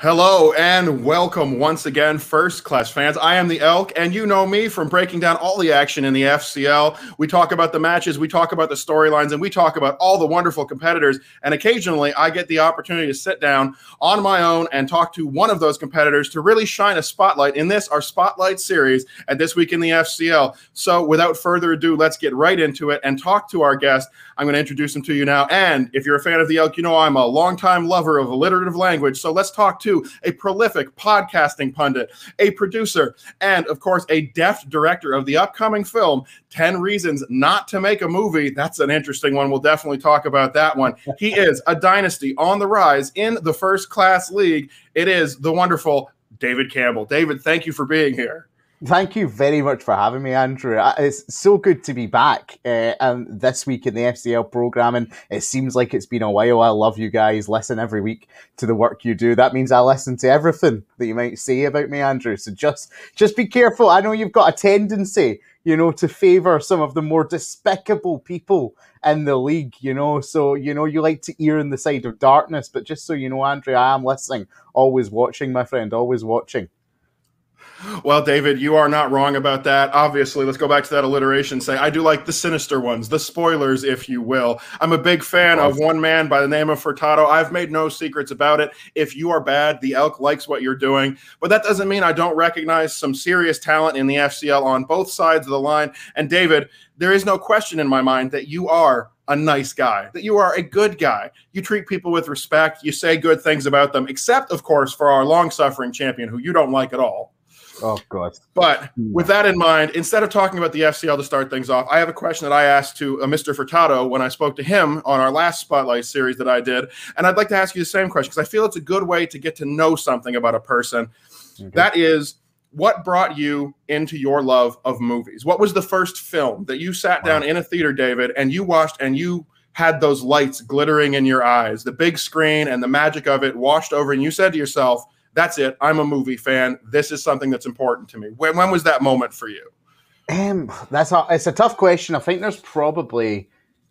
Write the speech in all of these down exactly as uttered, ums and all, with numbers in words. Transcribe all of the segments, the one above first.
Hello and welcome once again, First Class fans. I am the Elk, and you know me from breaking down all the action in the F C L. We talk about the matches, we talk about the storylines, and we talk about all the wonderful competitors. And occasionally, I get the opportunity to sit down on my own and talk to one of those competitors to really shine a spotlight in this, our Spotlight series, at This Week in the F C L. So without further ado, let's get right into it and talk to our guest. I'm going to introduce him to you now. And if you're a fan of the Elk, you know I'm a longtime lover of alliterative language. So let's talk to a prolific podcasting pundit, a producer, and of course, a deft director of the upcoming film, ten Reasons Not to Make a Movie. That's an interesting one. We'll definitely talk about that one. He is a dynasty on the rise in the First Class League. It is the wonderful David Campbell. David, thank you for being here. Thank you very much for having me, Andrew. It's so good to be back uh, um, this week in the F C L programming. It seems like it's been a while. I love you guys. Listen every week to the work you do. That means I listen to everything that you might say about me, Andrew. So just, just be careful. I know you've got a tendency, you know, to favour some of the more despicable people in the league, you know. So, you know, you like to err on the side of darkness. But just so you know, Andrew, I am listening. Always watching, my friend. Always watching. Well, David, you are not wrong about that. Obviously, let's go back to that alliteration. Say, I do like the sinister ones, the spoilers, if you will. I'm a big fan of one man by the name of Furtado. I've made no secrets about it. If you are bad, the Elk likes what you're doing. But that doesn't mean I don't recognize some serious talent in the F C L on both sides of the line. And David, there is no question in my mind that you are a nice guy, that you are a good guy. You treat people with respect. You say good things about them, except, of course, for our long-suffering champion, who you don't like at all. Oh, God. But with that in mind, instead of talking about the F C L to start things off, I have a question that I asked to uh, Mister Furtado when I spoke to him on our last Spotlight series that I did. And I'd like to ask you the same question because I feel it's a good way to get to know something about a person. Okay. That is, what brought you into your love of movies? What was the first film that you sat down wow. in a theater, David, and you watched and you had those lights glittering in your eyes, the big screen and the magic of it washed over, and you said to yourself, that's it. I'm a movie fan. This is something that's important to me. When, when was that moment for you? Um, that's a, it's a tough question. I think there's probably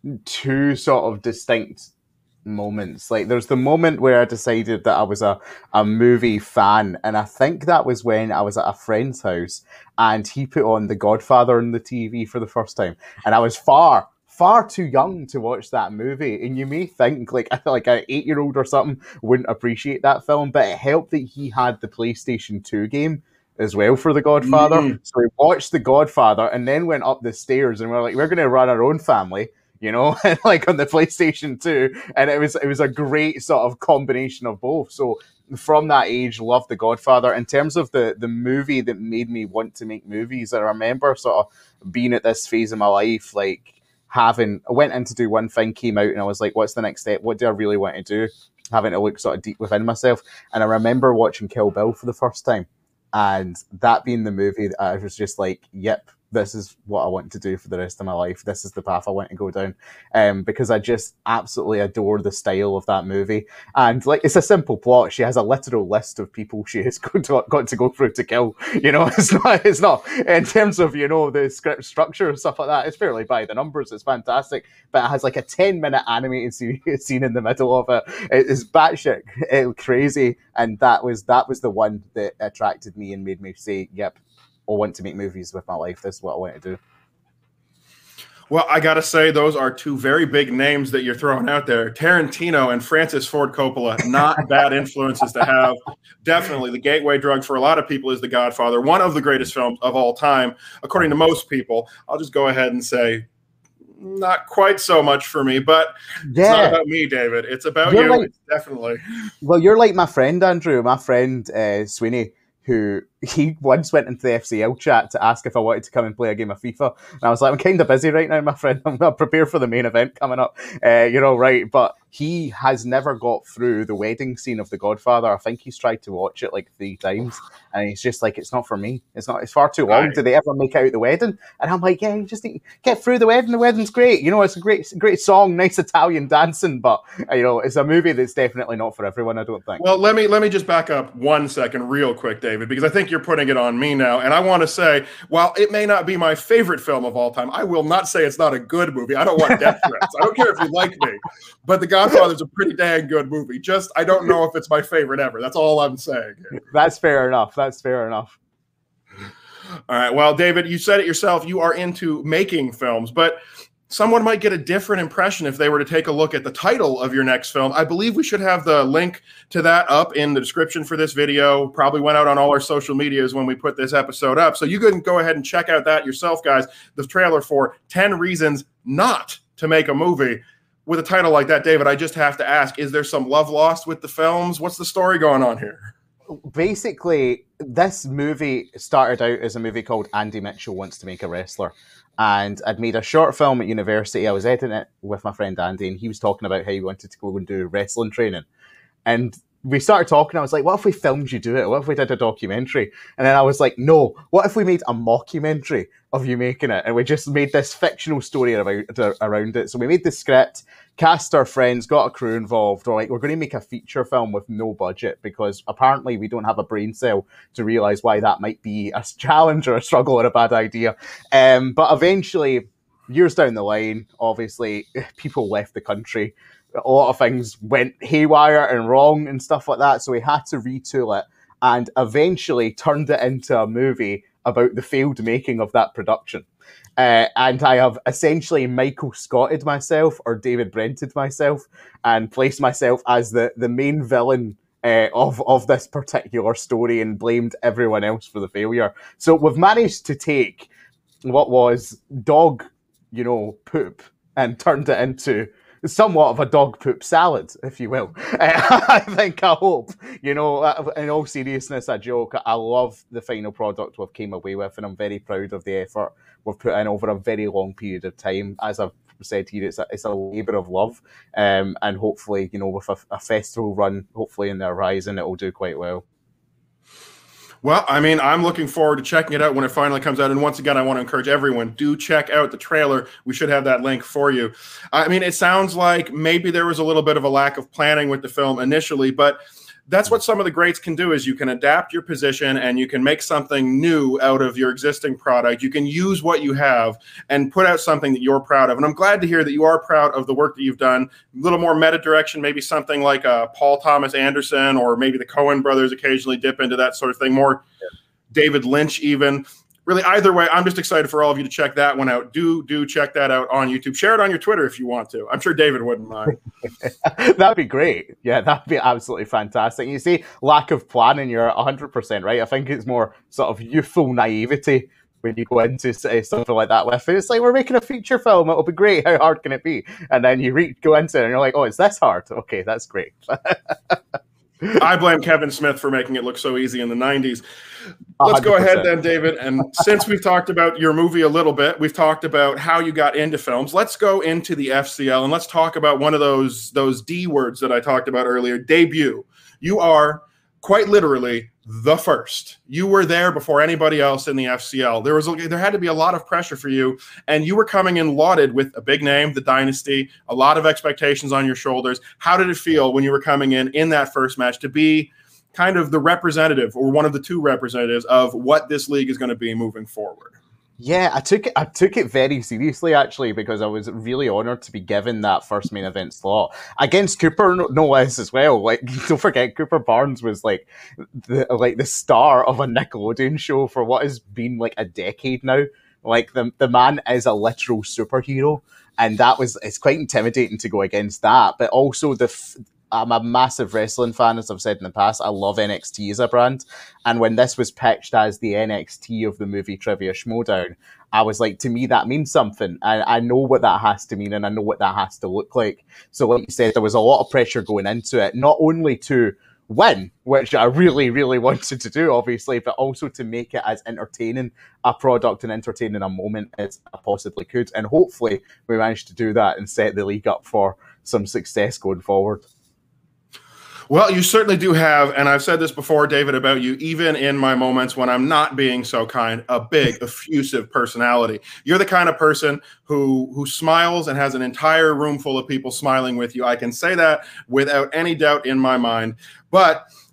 two sort of distinct moments. Like, there's the moment where I decided that I was a, a movie fan, and I think that was when I was at a friend's house, and he put on The Godfather on the T V for the first time, and I was far far too young to watch that movie, and you may think like I feel like an eight-year-old or something wouldn't appreciate that film, but it helped that he had the PlayStation two game as well for The Godfather. Mm. So we watched The Godfather and then went up the stairs and we we're like, we're going to run our own family, you know, like on the PlayStation two, and it was it was a great sort of combination of both. So from that age, loved The Godfather. In terms of the the movie that made me want to make movies, I remember sort of being at this phase of my life, like having, I went in to do one thing, came out, and I was like, what's the next step? What do I really want to do? Having to look sort of deep within myself. And I remember watching Kill Bill for the first time. And that being the movie, I was just like, yep, this is what I want to do for the rest of my life. This is the path I want to go down. Um, because I just absolutely adore the style of that movie. And like, it's a simple plot. She has a literal list of people she has got to, got to go through to kill. You know, it's not, it's not, in terms of, you know, the script structure and stuff like that, it's fairly by the numbers. It's fantastic. But it has like a ten minute animated scene in the middle of it. It's batshit crazy. And that was, that was the one that attracted me and made me say, yep, I want to make movies with my life. This is what I want to do. Well, I got to say, those are two very big names that you're throwing out there. Tarantino and Francis Ford Coppola, not bad influences to have. Definitely the gateway drug for a lot of people is The Godfather, one of the greatest films of all time, according to most people. I'll just go ahead and say, not quite so much for me, but yeah. It's not about me, David. It's about you're you, like, definitely. Well, you're like my friend, Andrew, my friend uh, Sweeney, who he once went into the F C L chat to ask if I wanted to come and play a game of FIFA. And I was like, I'm kind of busy right now, my friend. I'm not prepared for the main event coming up. Uh, you're all right. But he has never got through the wedding scene of The Godfather. I think he's tried to watch it like three times. And he's just like, it's not for me. It's not. It's far too long. Right. Did they ever make out the wedding? And I'm like, yeah, you just need to get through the wedding. The wedding's great. You know, it's a great, great song, nice Italian dancing. But, you know, it's a movie that's definitely not for everyone, I don't think. Well, let me let me just back up one second real quick, David, because I think think you're putting it on me now. And I want to say, while it may not be my favorite film of all time, I will not say it's not a good movie. I don't want death threats. I don't care if you like me, but The Godfather's a pretty dang good movie. Just, I don't know if it's my favorite ever. That's all I'm saying. That's fair enough. That's fair enough. All right. Well, David, you said it yourself. You are into making films, but someone might get a different impression if they were to take a look at the title of your next film. I believe we should have the link to that up in the description for this video. Probably went out on all our social medias when we put this episode up. So you can go ahead and check out that yourself, guys. The trailer for ten Reasons Not to Make a Movie. With a title like that, David, I just have to ask, is there some love lost with the films? What's the story going on here? Basically, this movie started out as a movie called Andy Mitchell Wants to Make a Wrestler. And I'd made a short film at university. I was editing it with my friend Andy, and he was talking about how he wanted to go and do wrestling training. And we started talking. I was like, what if we filmed you do it? What if we did a documentary? And then I was like, no, what if we made a mockumentary of you making it? And we just made this fictional story about, around it. So we made the script, cast our friends, got a crew involved. We're like, we're going to make a feature film with no budget because apparently we don't have a brain cell to realize why that might be a challenge or a struggle or a bad idea. Um, but eventually, years down the line, obviously, people left the country. A lot of things went haywire and wrong and stuff like that. So we had to retool it and eventually turned it into a movie about the failed making of that production. Uh, and I have essentially Michael Scotted myself or David Brented myself and placed myself as the, the main villain uh, of, of this particular story and blamed everyone else for the failure. So we've managed to take what was dog, you know, poop and turned it into somewhat of a dog poop salad, if you will. Uh, I think, I hope, you know, in all seriousness, a joke. I love the final product we've came away with, and I'm very proud of the effort we've put in over a very long period of time. As I've said here, it's a, it's a labour of love, um, and hopefully, you know, with a, a festival run, hopefully in the horizon, it will do quite well. Well, I mean, I'm looking forward to checking it out when it finally comes out. And once again, I want to encourage everyone, do check out the trailer. We should have that link for you. I mean, it sounds like maybe there was a little bit of a lack of planning with the film initially, but that's what some of the greats can do is you can adapt your position and you can make something new out of your existing product. You can use what you have and put out something that you're proud of. And I'm glad to hear that you are proud of the work that you've done. A little more meta direction, maybe something like uh, Paul Thomas Anderson, or maybe the Coen brothers occasionally dip into that sort of thing. More David Lynch even. Really, either way, I'm just excited for all of you to check that one out. Do do check that out on YouTube. Share it on your Twitter if you want to. I'm sure David wouldn't mind. That'd be great. Yeah, that'd be absolutely fantastic. You see, lack of planning, you're one hundred percent right. I think it's more sort of youthful naivety when you go into say, something like that with it. It's like, we're making a feature film. It'll be great. How hard can it be? And then you re- go into it and you're like, oh, it's this hard. Okay, that's great. I blame Kevin Smith for making it look so easy in the nineties. Let's go ahead then, David. And since we've talked about your movie a little bit, we've talked about how you got into films. Let's go into the F C L and let's talk about one of those, those D words that I talked about earlier, debut. You are quite literally the first. You were there before anybody else in the F C L. There was there had to be a lot of pressure for you, and you were coming in lauded with a big name, the Dynasty, a lot of expectations on your shoulders. How did it feel when you were coming in in that first match to be kind of the representative or one of the two representatives of what this league is going to be moving forward? Yeah, I took it. I took it very seriously, actually, because I was really honoured to be given that first main event slot against Cooper, no, no less as well. Like, don't forget, Cooper Barnes was like the like the star of a Nickelodeon show for what has been like a decade now. Like the the man is a literal superhero, and that was it's quite intimidating to go against that. But also the. F- I'm a massive wrestling fan, as I've said in the past. I love N X T as a brand. And when this was pitched as the N X T of the movie Trivia Schmodown, I was like, to me, that means something. I, I know what that has to mean, and I know what that has to look like. So like you said, there was a lot of pressure going into it, not only to win, which I really, really wanted to do, obviously, but also to make it as entertaining a product and entertaining a moment as I possibly could. And hopefully we managed to do that and set the league up for some success going forward. Well, you certainly do have, and I've said this before, David, about you, even in my moments when I'm not being so kind, a big, effusive personality. You're the kind of person who who smiles and has an entire room full of people smiling with you. I can say that without any doubt in my mind. But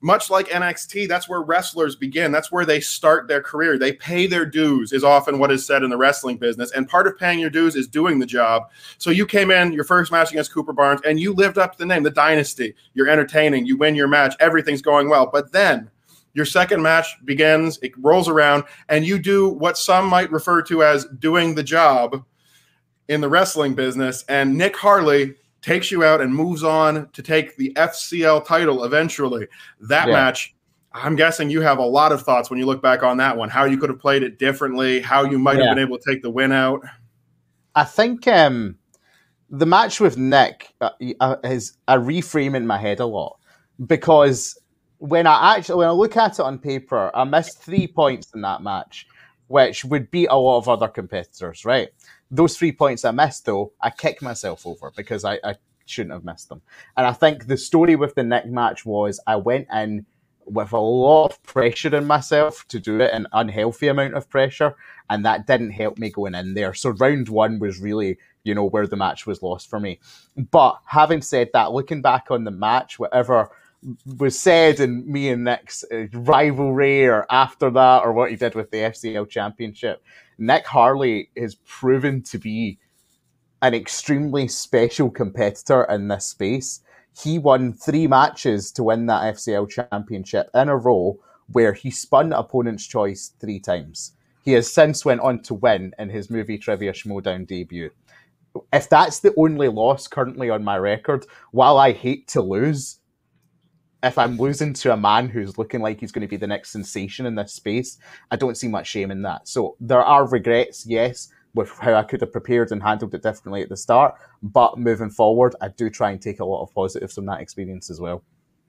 much like N X T, that's where wrestlers begin. That's where they start their career. They pay their dues is often what is said in the wrestling business. And part of paying your dues is doing the job. So you came in your first match against Cooper Barnes and you lived up to the name, the Dynasty. You're entertaining. You win your match. Everything's going well. But then your second match begins, it rolls around, and you do what some might refer to as doing the job in the wrestling business. And Nick Harley takes you out and moves on to take the F C L title eventually. That yeah. match, I'm guessing you have a lot of thoughts when you look back on that one, how you could have played it differently, how you might yeah. have been able to take the win out. I think um, the match with Nick uh, is a reframe in my head a lot, because when I actually, when I look at it on paper, I missed three points in that match, which would beat a lot of other competitors, right? Those three points I missed, though, I kick myself over because I, I shouldn't have missed them. And I think the story with the Nick match was I went in with a lot of pressure in myself to do it, an unhealthy amount of pressure, and that didn't help me going in there. So round one was really, you know, where the match was lost for me. But having said that, looking back on the match, whatever was said in me and Nick's uh, rivalry or after that, or what he did with the F C L Championship, Nick Harley has proven to be an extremely special competitor in this space. He won three matches to win that F C L Championship in a row, where he spun opponent's choice three times. He has since went on to win in his Movie Trivia Schmoedown debut. If that's the only loss currently on my record, while I hate to lose, if I'm losing to a man who's looking like he's going to be the next sensation in this space, I don't see much shame in that. So there are regrets, yes, with how I could have prepared and handled it differently at the start. But moving forward, I do try and take a lot of positives from that experience as well.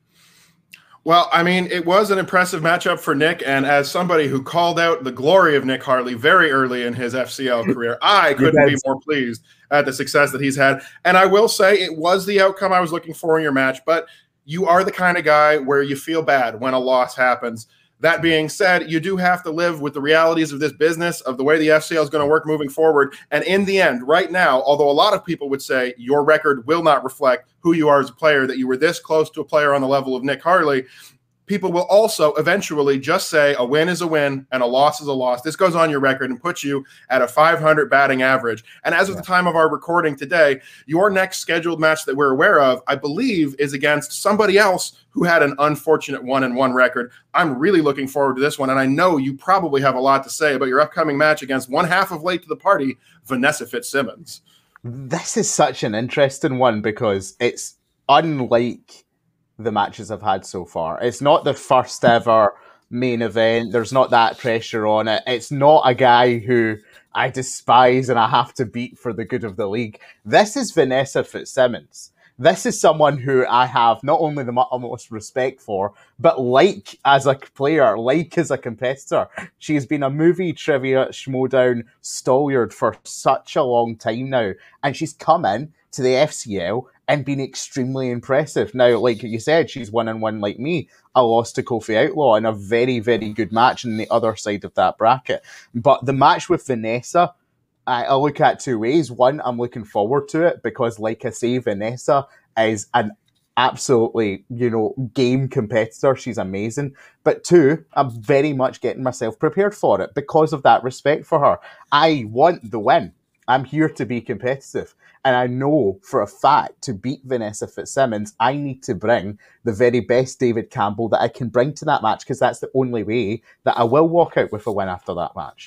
Well, I mean, it was an impressive matchup for Nick. And as somebody who called out the glory of Nick Harley very early in his F C L career, I couldn't be more pleased at the success that he's had. And I will say it was the outcome I was looking for in your match, but you are the kind of guy where you feel bad when a loss happens. That being said, you do have to live with the realities of this business, of the way the F C L is going to work moving forward. And in the end, right now, although a lot of people would say your record will not reflect who you are as a player, that you were this close to a player on the level of Nick Harley, people will also eventually just say a win is a win and a loss is a loss. This goes on your record and puts you at a five hundred batting average. And as of the time of our recording today, your next scheduled match that we're aware of, I believe, is against somebody else who had an unfortunate one and one record. I'm really looking forward to this one. And I know you probably have a lot to say about your upcoming match against one half of Late to the Party, Vanessa Fitzsimmons. This is such an interesting one because it's unlike the matches I've had so far. It's not the first ever main event. There's not that pressure on it. It's not a guy who I despise and I have to beat for the good of the league. This is Vanessa Fitzsimmons. This is someone who I have not only the utmost respect for, but like as a player, like as a competitor. She's been a Movie Trivia Schmoedown stalwart for such a long time now. And she's come in to the F C L and been extremely impressive. Now, like you said, she's one and one like me. I lost to Kofi Outlaw in a very, very good match on the other side of that bracket. But the match with Vanessa, I, I look at two ways. One, I'm looking forward to it because, like I say, Vanessa is an absolutely, you know, game competitor. She's amazing. But two, I'm very much getting myself prepared for it because of that respect for her. I want the win. I'm here to be competitive. And I know for a fact to beat Vanessa Fitzsimmons, I need to bring the very best David Campbell that I can bring to that match because that's the only way that I will walk out with a win after that match.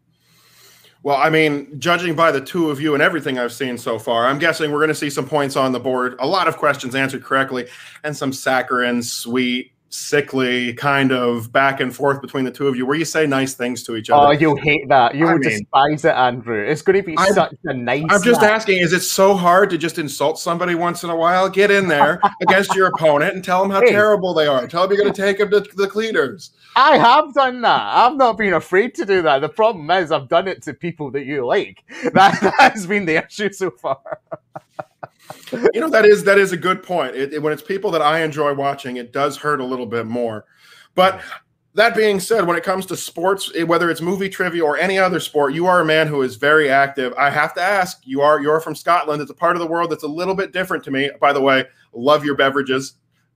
Well, I mean, judging by the two of you and everything I've seen so far, I'm guessing we're going to see some points on the board, a lot of questions answered correctly, and some saccharine, sweet, sickly kind of back and forth between the two of you where you say nice things to each other. Oh, you'll hate that. You will despise it, Andrew. It's going to be I'm, such a nice I'm just match. asking, is it so hard to just insult somebody once in a while? Get in there against your opponent and tell them how hey. terrible they are. Tell them you're going to take them to the cleaners. I have done that. I've not been afraid to do that. The problem is I've done it to people that you like. That, that has been the issue so far. You know, that is that is a good point. It, it, when it's people that I enjoy watching, it does hurt a little bit more. But that being said, when it comes to sports, whether it's movie trivia or any other sport, you are a man who is very active. I have to ask, you are you're from Scotland. It's a part of the world that's a little bit different to me. By the way, love your beverages.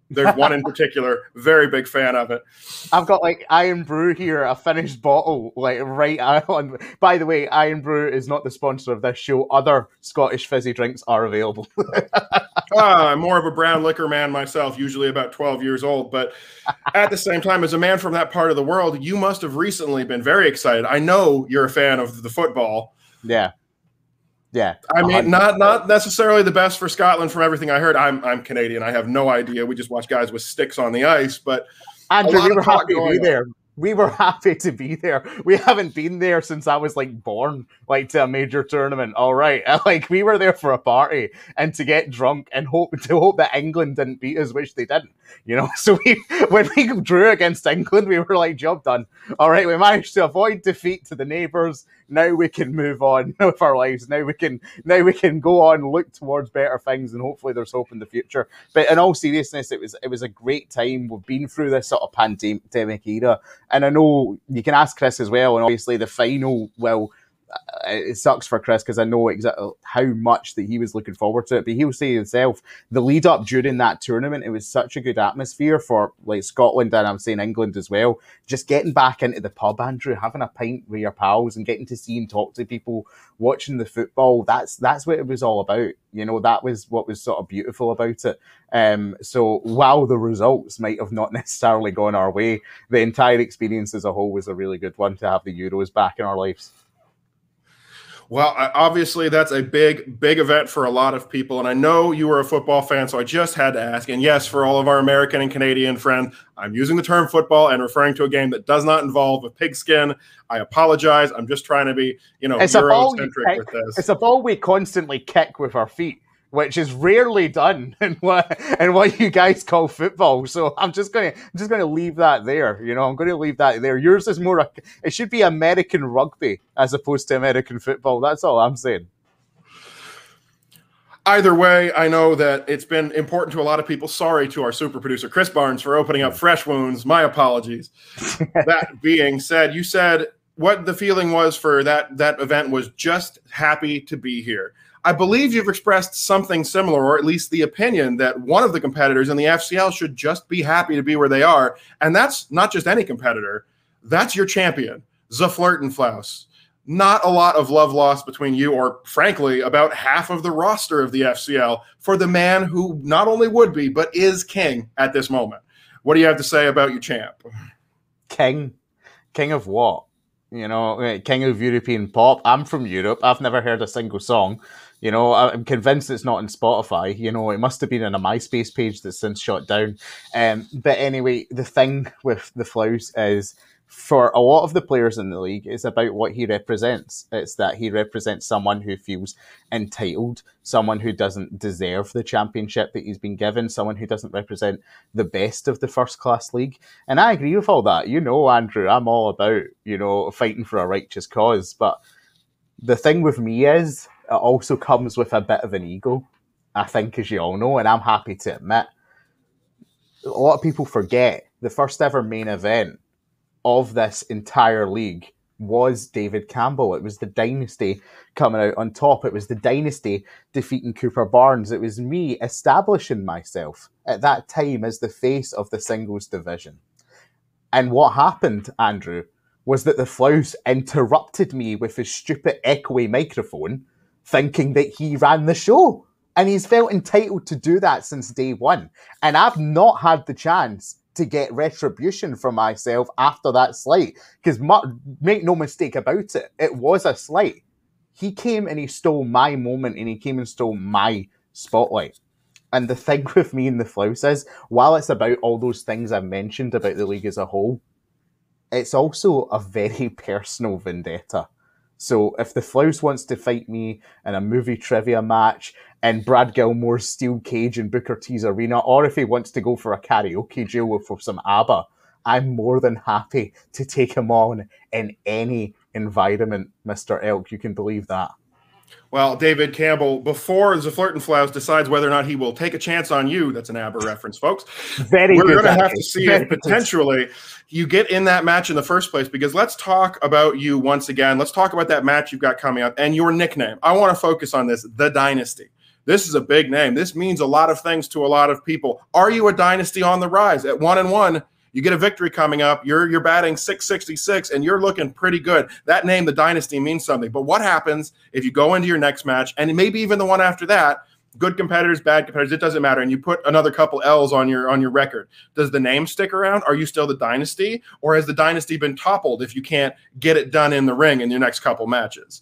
There's one in particular, very big fan of it. I've got like Iron Brew here, a finished bottle, like right on. By the way, Iron Brew is not the sponsor of this show. Other Scottish fizzy drinks are available. ah, I'm more of a brown liquor man myself, usually about twelve years old. But at the same time, as a man from that part of the world, you must have recently been very excited. I know you're a fan of the football. Yeah. Yeah, I mean, not not necessarily the best for Scotland from everything I heard. I'm I'm Canadian. I have no idea. We just watch guys with sticks on the ice. But Andrew, we were happy to be there. We were happy to be there. We haven't been there since I was like born, like to a major tournament. All right, like we were there for a party and to get drunk and hope to hope that England didn't beat us, which they didn't. You know, so we when we drew against England, we were like, job done. All right, we managed to avoid defeat to the neighbours. Now we can move on with our lives. Now we can now we can go on, look towards better things, and hopefully there's hope in the future. But in all seriousness, it was it was a great time. We've been through this sort of pandemic era, and I know you can ask Chris as well. And obviously the final, well, it sucks for Chris because I know exactly how much that he was looking forward to it. But he'll say himself, the lead up during that tournament, it was such a good atmosphere for like Scotland, and I'm saying England as well. Just getting back into the pub, Andrew, having a pint with your pals and getting to see and talk to people, watching the football. That's that's what it was all about. You know, that was what was sort of beautiful about it. Um, so while the results might have not necessarily gone our way, the entire experience as a whole was a really good one to have the Euros back in our lives. Well, obviously, that's a big, big event for a lot of people. And I know you were a football fan, so I just had to ask. And yes, for all of our American and Canadian friends, I'm using the term football and referring to a game that does not involve a pigskin. I apologize. I'm just trying to be, you know, Eurocentric with this. It's a ball we constantly kick with our feet, which is rarely done in what in what you guys call football. So I'm just gonna I'm just gonna leave that there. You know, I'm gonna leave that there. Yours is more. It should be American rugby as opposed to American football. That's all I'm saying. Either way, I know that it's been important to a lot of people. Sorry to our super producer Chris Barnes for opening up fresh wounds. My apologies. That being said, you said what the feeling was for that that event was just happy to be here. I believe you've expressed something similar, or at least the opinion that one of the competitors in the F C L should just be happy to be where they are. And that's not just any competitor. That's your champion, Ze Vleuten-Flauss. Not a lot of love lost between you, or frankly, about half of the roster of the F C L for the man who not only would be, but is king at this moment. What do you have to say about your champ? King? King of what? You know, king of European pop. I'm from Europe. I've never heard a single song. You know, I'm convinced it's not on Spotify. You know, it must have been on a MySpace page that's since shut down. Um, but anyway, the thing with the Flaus is, for a lot of the players in the league, it's about what he represents. It's that he represents someone who feels entitled, someone who doesn't deserve the championship that he's been given, someone who doesn't represent the best of the first-class league. And I agree with all that. You know, Andrew, I'm all about, you know, fighting for a righteous cause. But the thing with me is, it also comes with a bit of an ego, I think, as you all know, and I'm happy to admit. A lot of people forget the first ever main event of this entire league was David Campbell. It was the dynasty coming out on top. It was the dynasty defeating Cooper Barnes. It was me establishing myself at that time as the face of the singles division. And what happened, Andrew, was that the Flaus interrupted me with his stupid echoey microphone, thinking that he ran the show. And he's felt entitled to do that since day one. And I've not had the chance to get retribution from myself after that slight. Because make no mistake about it, it was a slight. He came and he stole my moment, and he came and stole my spotlight. And the thing with me and the Flaus is, while it's about all those things I've mentioned about the league as a whole, it's also a very personal vendetta. So if the Flaus wants to fight me in a movie trivia match in Brad Gilmore's Steel Cage in Booker T's Arena, or if he wants to go for a karaoke duel for some ABBA, I'm more than happy to take him on in any environment, Mister Elk. You can believe that. Well, David Campbell, before Ze Vleuten-Flauss decides whether or not he will take a chance on you, that's an ABBA reference, folks. Very We're good. We're going to have to see if potentially you get in that match in the first place, because let's talk about you once again. Let's talk about that match you've got coming up and your nickname. I want to focus on this, The Dynasty. This is a big name. This means a lot of things to a lot of people. Are you a dynasty on the rise? At one and one, you get a victory coming up. You're you're batting six sixty-six, and you're looking pretty good. That name, the dynasty, means something. But what happens if you go into your next match, and maybe even the one after that, good competitors, bad competitors, it doesn't matter, and you put another couple L's on your on your record? Does the name stick around? Are you still the dynasty, or has the dynasty been toppled if you can't get it done in the ring in your next couple matches?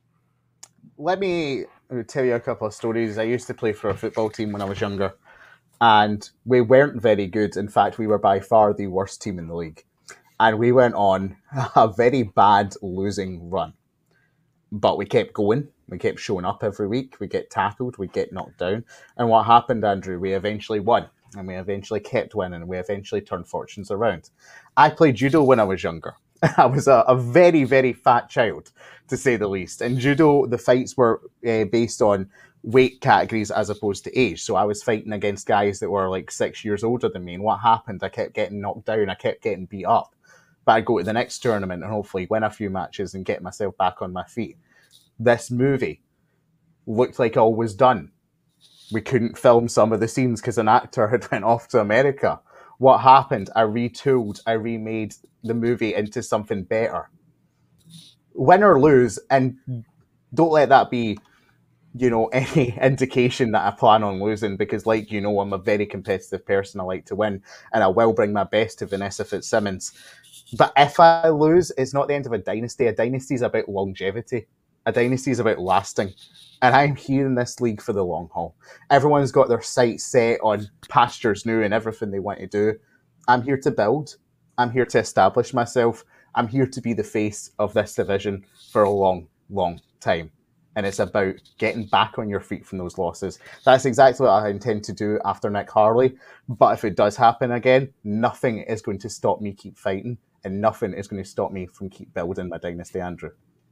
Let me tell you a couple of stories. I used to play for a football team when I was younger, and we weren't very good. In fact, we were by far the worst team in the league. And we went on a very bad losing run. But we kept going. We kept showing up every week. We get tackled. We get knocked down. And what happened, Andrew? We eventually won. And we eventually kept winning. We eventually turned fortunes around. I played judo when I was younger. I was a, a very, very fat child, to say the least. And judo, the fights were uh, based on weight categories as opposed to age. So I was fighting against guys that were like six years older than me. And what happened? I kept getting knocked down. I kept getting beat up. But I'd go to the next tournament and hopefully win a few matches and get myself back on my feet. This movie looked like all was done. We couldn't film some of the scenes because an actor had went off to America. What happened? I retooled, I remade the movie into something better. Win or lose, and don't let that be, you know, any indication that I plan on losing, because like you know, I'm a very competitive person. I like to win, and I will bring my best to Vanessa Fitzsimmons. But if I lose, it's not the end of a dynasty. A dynasty is about longevity. A dynasty is about lasting. And I'm here in this league for the long haul. Everyone's got their sights set on pastures new and everything they want to do. I'm here to build. I'm here to establish myself. I'm here to be the face of this division for a long, long time. And it's about getting back on your feet from those losses. That's exactly what I intend to do after Nick Harley. But if it does happen again, nothing is going to stop me keep fighting, and nothing is going to stop me from keep building my dynasty, Andrew.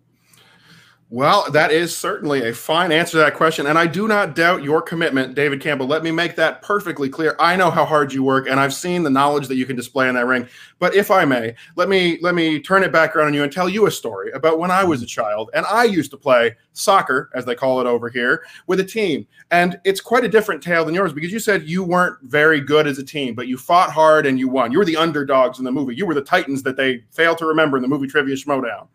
Well, that is certainly a fine answer to that question, and I do not doubt your commitment, David Campbell. Let me make that perfectly clear. I know how hard you work, and I've seen the knowledge that you can display in that ring. But if I may, let me let me turn it back around on you and tell you a story about when I was a child, and I used to play soccer, as they call it over here, with a team. And it's quite a different tale than yours, because you said you weren't very good as a team, but you fought hard and you won. You were the underdogs in the movie. You were the Titans that they failed to remember in the movie Trivia Schmodown.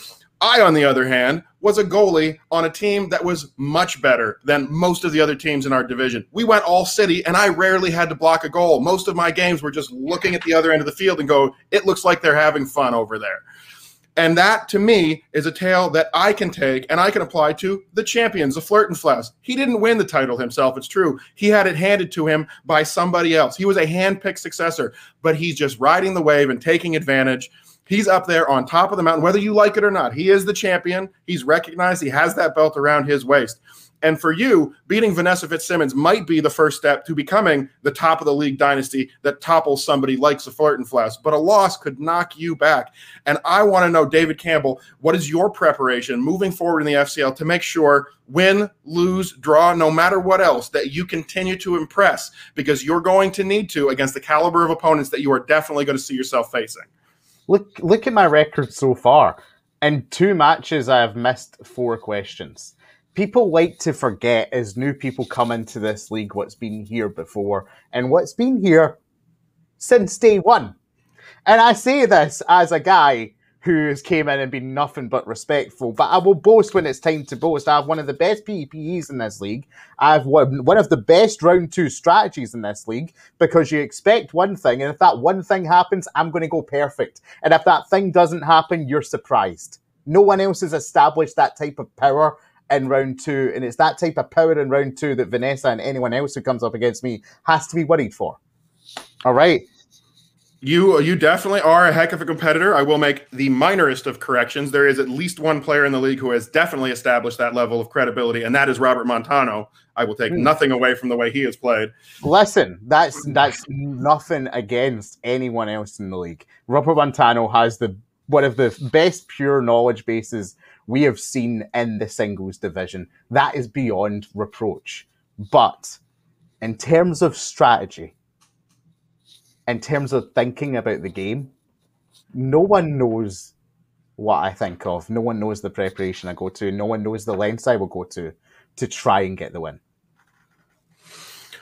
I, on the other hand, was a goalie on a team that was much better than most of the other teams in our division. We went all city, and I rarely had to block a goal. Most of my games were just looking at the other end of the field and go, it looks like they're having fun over there. And that, to me, is a tale that I can take and I can apply to the champions, the Flirtenflas. He didn't win the title himself, it's true. He had it handed to him by somebody else. He was a hand-picked successor, but he's just riding the wave and taking advantage. He's up there on top of the mountain, whether you like it or not. He is the champion. He's recognized. He has that belt around his waist. And for you, beating Vanessa Fitzsimmons might be the first step to becoming the top of the league dynasty that topples somebody like the Flirtenflas. But a loss could knock you back. And I want to know, David Campbell, what is your preparation moving forward in the F C L to make sure, win, lose, draw, no matter what else, that you continue to impress? Because you're going to need to against the caliber of opponents that you are definitely going to see yourself facing. Look, look at my record so far. In two matches, I have missed four questions. People like to forget, as new people come into this league, what's been here before and what's been here since day one. And I say this as a guy who has came in and been nothing but respectful, but I will boast when it's time to boast. I have one of the best P V Ps in this league. I have one, one of the best round two strategies in this league, because you expect one thing, and if that one thing happens, I'm going to go perfect. And if that thing doesn't happen, you're surprised. No one else has established that type of power in round two, and it's that type of power in round two that Vanessa and anyone else who comes up against me has to be worried for. All right. You you definitely are a heck of a competitor. I will make the minorest of corrections. There is at least one player in the league who has definitely established that level of credibility, and that is Robert Montano. I will take mm. nothing away from the way he has played. Listen, that's that's nothing against anyone else in the league. Robert Montano has the one of the best pure knowledge bases we have seen in the singles division. That is beyond reproach. But in terms of strategy, in terms of thinking about the game, no one knows what I think of. No one knows the preparation I go to. No one knows the lengths I will go to to try and get the win.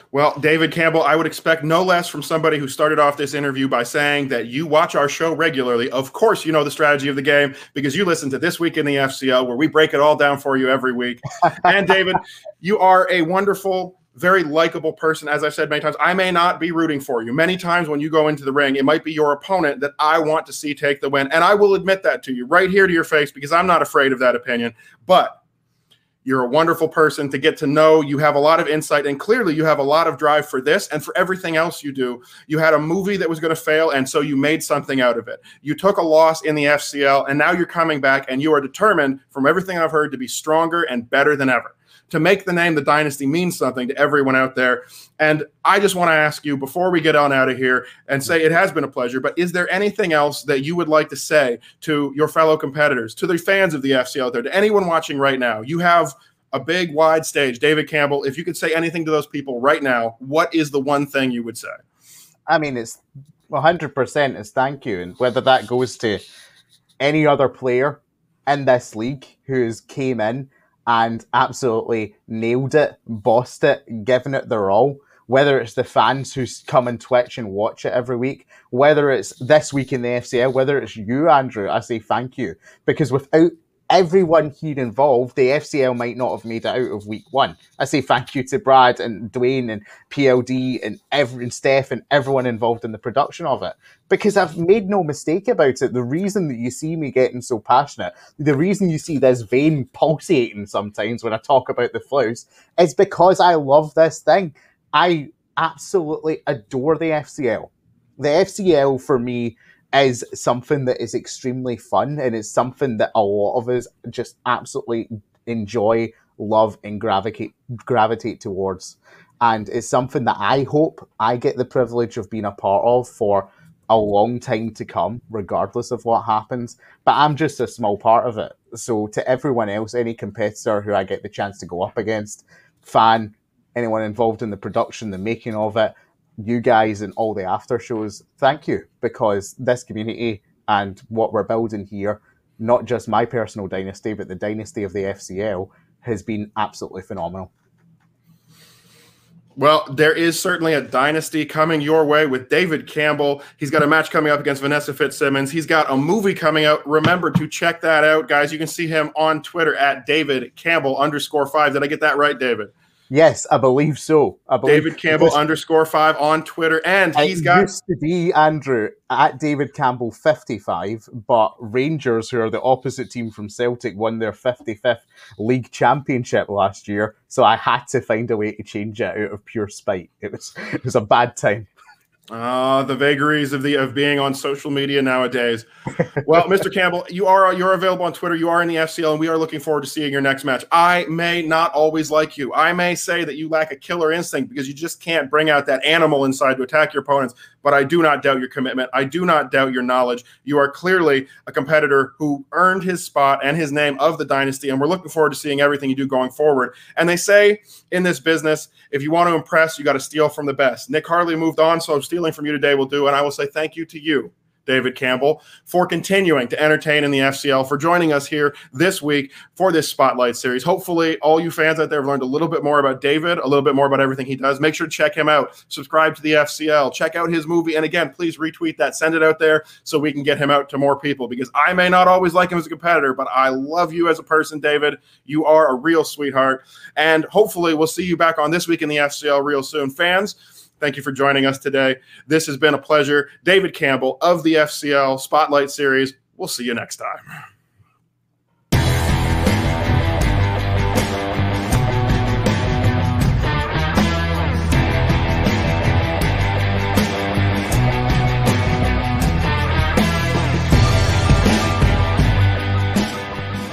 Well, David Campbell, I would expect no less from somebody who started off this interview by saying that you watch our show regularly. Of course, you know the strategy of the game because you listen to This Week in the F C L, where we break it all down for you every week. And David, you are a wonderful, very likable person. As I've said many times, I may not be rooting for you. Many times when you go into the ring, it might be your opponent that I want to see take the win. And I will admit that to you right here to your face because I'm not afraid of that opinion. But you're a wonderful person to get to know. You have a lot of insight, and clearly you have a lot of drive for this and for everything else you do. You had a movie that was going to fail, and so you made something out of it. You took a loss in the F C L, and now you're coming back, and you are determined, from everything I've heard, to be stronger and better than ever, to make the name The Dynasty mean something to everyone out there. And I just want to ask you, before we get on out of here, and say it has been a pleasure, but is there anything else that you would like to say to your fellow competitors, to the fans of the F C L out there, to anyone watching right now? You have a big, wide stage. David Campbell, if you could say anything to those people right now, what is the one thing you would say? I mean, it's one hundred percent is thank you. And whether that goes to any other player in this league who's came in and absolutely nailed it, bossed it, given it their all, whether it's the fans who come on Twitch and watch it every week, whether it's This Week in the F C L, whether it's you, Andrew, I say thank you. Because without everyone here involved, the F C L might not have made it out of week one. I say thank you to Brad and Dwayne and P L D and, every, and Steph and everyone involved in the production of it. Because I've made no mistake about it. The reason that you see me getting so passionate, the reason you see this vein pulsating sometimes when I talk about the Flouse, is because I love this thing. I absolutely adore the F C L. The F C L for me is something that is extremely fun, and it's something that a lot of us just absolutely enjoy, love, and gravitate gravitate towards. And it's something that I hope I get the privilege of being a part of for a long time to come, regardless of what happens. But I'm just a small part of it. So to everyone else, any competitor who I get the chance to go up against, fan, anyone involved in the production, the making of it, you guys and all the after shows, thank you, because this community and what we're building here, not just my personal dynasty, but the dynasty of the F C L, has been absolutely phenomenal. Well, there is certainly a dynasty coming your way with David Campbell. He's got a match coming up against Vanessa Fitzsimmons. He's got a movie coming out. Remember to check that out, guys. You can see him on Twitter at David Campbell underscore five. Did I get that right, David? Yes, I believe so. I believe David Campbell underscore five on Twitter, and he's it got used to be Andrew at David Campbell fifty-five, but Rangers, who are the opposite team from Celtic, won their fifty-fifth league championship last year, so I had to find a way to change it out of pure spite. It was it was a bad time. Ah, uh, the vagaries of the of being on social media nowadays. Well, Mister Campbell, you are you're available on Twitter. You are in the F C L, and we are looking forward to seeing your next match. I may not always like you. I may say that you lack a killer instinct because you just can't bring out that animal inside to attack your opponents. But I do not doubt your commitment. I do not doubt your knowledge. You are clearly a competitor who earned his spot and his name of the dynasty, and we're looking forward to seeing everything you do going forward. And they say in this business, if you want to impress, you got to steal from the best. Nick Harley moved on, so stealing from you today will do. And I will say thank you to you, David Campbell, for continuing to entertain in the F C L, for joining us here this week for this Spotlight series. Hopefully, all you fans out there have learned a little bit more about David, a little bit more about everything he does. Make sure to check him out. Subscribe to the F C L. Check out his movie. And again, please retweet that. Send it out there so we can get him out to more people, because I may not always like him as a competitor, but I love you as a person, David. You are a real sweetheart. And hopefully, we'll see you back on This Week in the F C L real soon. Fans, thank you for joining us today. This has been a pleasure. David Campbell of the F C L Spotlight Series. We'll see you next time.